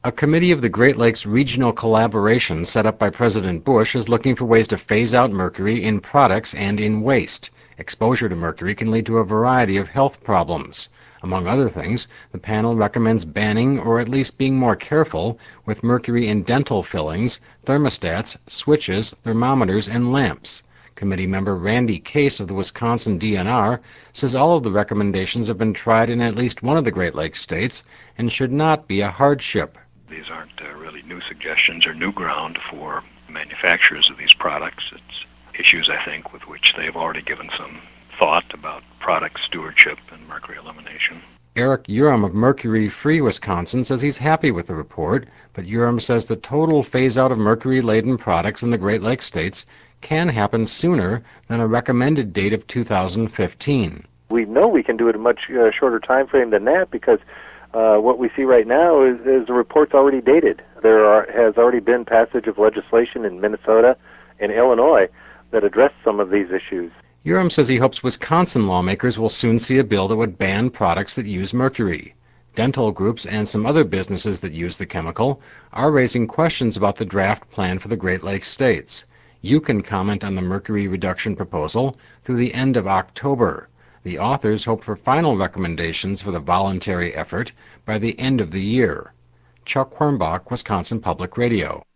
A committee of the Great Lakes Regional Collaboration set up by President Bush is looking for ways to phase out mercury in products and in waste. Exposure to mercury can lead to a variety of health problems. Among other things, the panel recommends banning or at least being more careful with mercury in dental fillings, thermostats, switches, thermometers, and lamps. Committee member Randy Case of the Wisconsin DNR says all of the recommendations have been tried in at least one of the Great Lakes states and should not be a hardship. These aren't really new suggestions or new ground for manufacturers of these products. It's issues, I think, with which they've already given some thought about product stewardship and mercury elimination. Eric Urim of Mercury Free Wisconsin says he's happy with the report, but Urim says the total phase-out of mercury-laden products in the Great Lakes states can happen sooner than a recommended date of 2015. We know we can do it in a much shorter time frame than that because what we see right now is the report's already dated. Has already been passage of legislation in Minnesota and Illinois that address some of these issues. Urim says he hopes Wisconsin lawmakers will soon see a bill that would ban products that use mercury. Dental groups and some other businesses that use the chemical are raising questions about the draft plan for the Great Lakes states. You can comment on the mercury reduction proposal through the end of October. The authors hope for final recommendations for the voluntary effort by the end of the year. Chuck Hornbach, Wisconsin Public Radio.